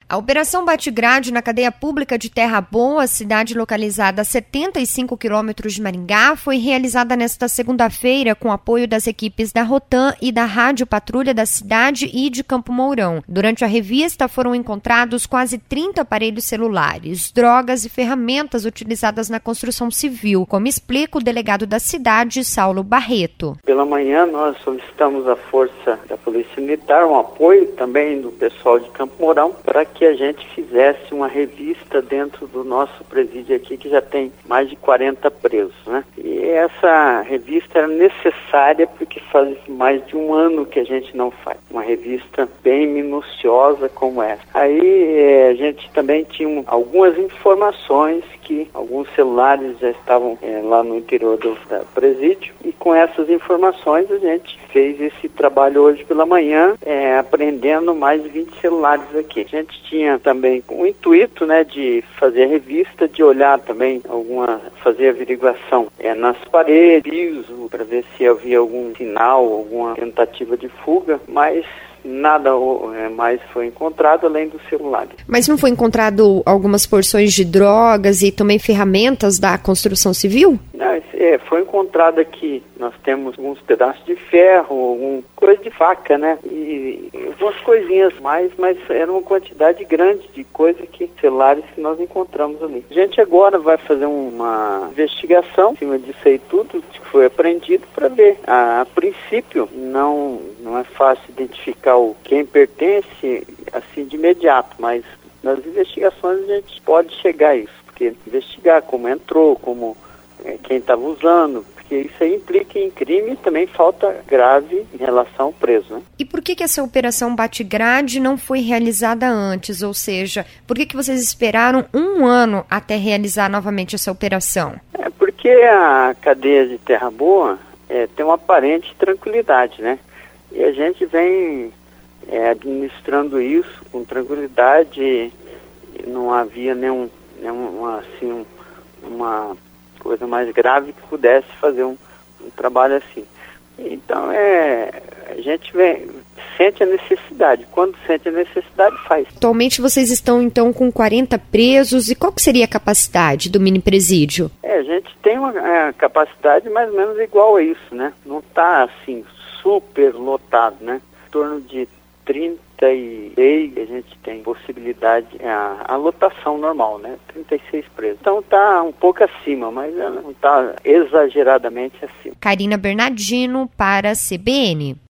A Operação Bate-Grade na cadeia pública de Terra Boa, cidade localizada a 75 quilômetros de Maringá, foi realizada nesta segunda-feira com apoio das equipes da Rotan e da Rádio Patrulha da cidade e de Campo Mourão. Durante a revista foram encontrados quase 30 aparelhos celulares, drogas e ferramentas utilizadas na construção civil, como explica o delegado da cidade, Saulo Barreto. Pela manhã nós solicitamos à Força da Polícia Militar um apoio também do pessoal de Campo Mourão para que a gente fizesse uma revista dentro do nosso presídio aqui, que já tem mais de 40 presos, né? E essa revista era necessária porque faz mais de um ano que a gente não faz uma revista bem minuciosa como essa. Aí a gente também tinha algumas informações que alguns celulares já estavam lá no interior do presídio, e com essas informações a gente fez esse trabalho hoje pela manhã, apreendendo mais de 20 celulares aqui. A gente tinha também o intuito, né, de fazer a revista, de olhar também fazer averiguação nas paredes, piso, para ver se havia algum sinal, alguma tentativa de fuga, mas nada mais foi encontrado além dos celulares. Mas não foi encontrado algumas porções de drogas e também ferramentas da construção civil? Não, foi encontrado aqui. Nós temos alguns pedaços de ferro, coisa de faca, né? E algumas coisinhas mais, mas era uma quantidade grande de coisa celulares que nós encontramos ali. A gente agora vai fazer uma investigação em cima disso aí tudo que foi apreendido para ver. A princípio, não é fácil identificar quem pertence assim de imediato, mas nas investigações a gente pode chegar a isso, porque investigar como entrou, quem estava usando, porque isso aí implica em crime e também falta grave em relação ao preso, né? E por que essa operação Bate-Grade não foi realizada antes? Ou seja, por que vocês esperaram um ano até realizar novamente essa operação? Porque a cadeia de Terra Boa tem uma aparente tranquilidade, né? E a gente vem administrando isso com tranquilidade, não havia uma coisa mais grave que pudesse fazer um trabalho assim. Então a gente sente a necessidade. Quando sente a necessidade, faz. Atualmente vocês estão então com 40 presos, e qual que seria a capacidade do mini presídio? A gente tem uma capacidade mais ou menos igual a isso, né? Não está assim super lotado, né? Em torno de 36 a gente tem possibilidade, a lotação normal, né? 36 presos. Então está um pouco acima, mas não está exageradamente acima. Karina Bernardino para a CBN.